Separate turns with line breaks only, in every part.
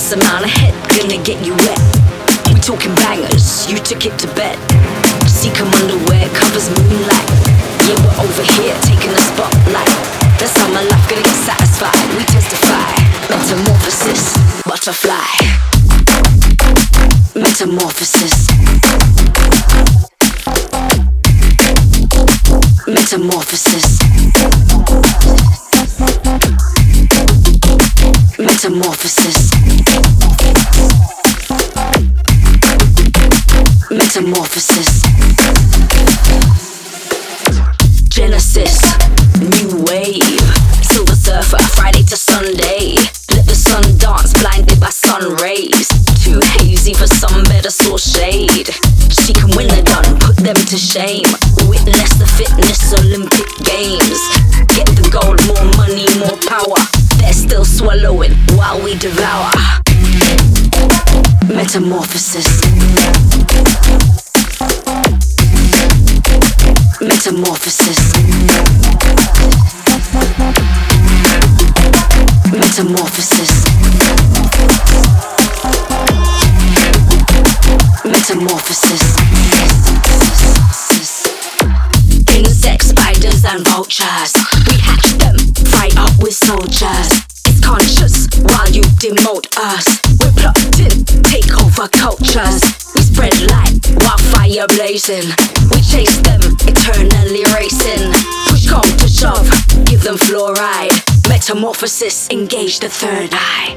This amount of head gonna get you wet. We talking bangers, you took it to bed. See, come underwear, covers moonlight. Yeah, we're over here taking the spotlight. That's how my life gonna get satisfied. We testify. Metamorphosis, butterfly. Metamorphosis. Metamorphosis. Metamorphosis. Metamorphosis. Genesis, new wave. Silver Surfer, Friday to Sunday. Let the sun dance, blinded by sun rays. Too hazy for some better source shade. She can win the gun, put them to shame. Witness the fitness Olympic games. Get the gold, more money, more power. They're still swallowing while we devour. Metamorphosis. Metamorphosis. Metamorphosis. Metamorphosis. Insects, spiders and vultures. We hatch them, fight up with soldiers. It's conscious while you demote us. We're plucked in, take over cultures. We spread light, wildfire blazing. We chase them, eternally racing. Push come to shove, give them fluoride. Metamorphosis, engage the third eye.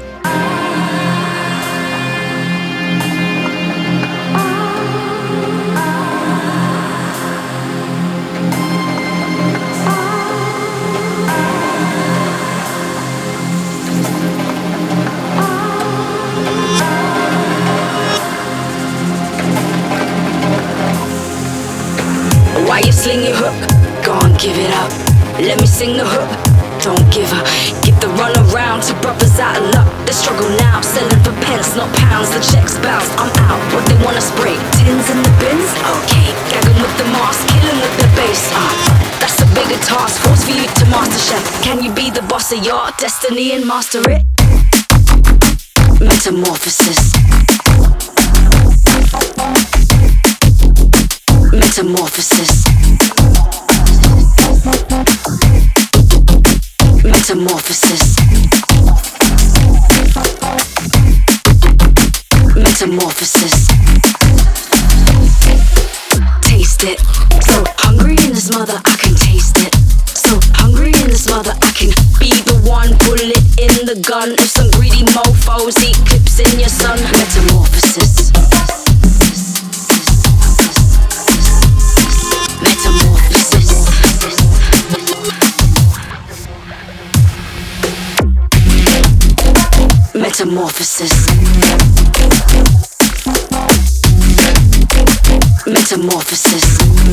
Why you sling your hook? Go on, give it up. Let me sing the hook. Don't give up. Get the run around to brothers out of luck. They struggle now, selling for pence, not pounds. The checks bounce. I'm out. What they wanna spray? Tins in the bins? Okay. Gagging with the mask, killing with the bass. That's a bigger task force for you to master, chef. Can you be the boss of your destiny and master it? Metamorphosis. Metamorphosis. Metamorphosis. Metamorphosis. Taste it. So hungry in this mother, I can taste it. So hungry in this mother, I can be the one bullet in the gun. If some greedy mofos eclipsing your sun. Metamorphosis. Metamorphosis. Metamorphosis.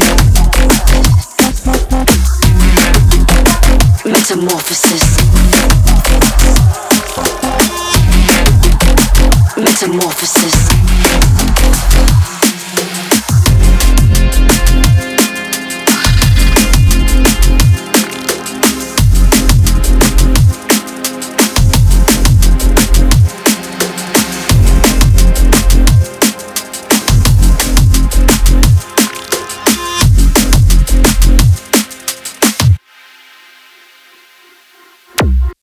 Metamorphosis. Metamorphosis.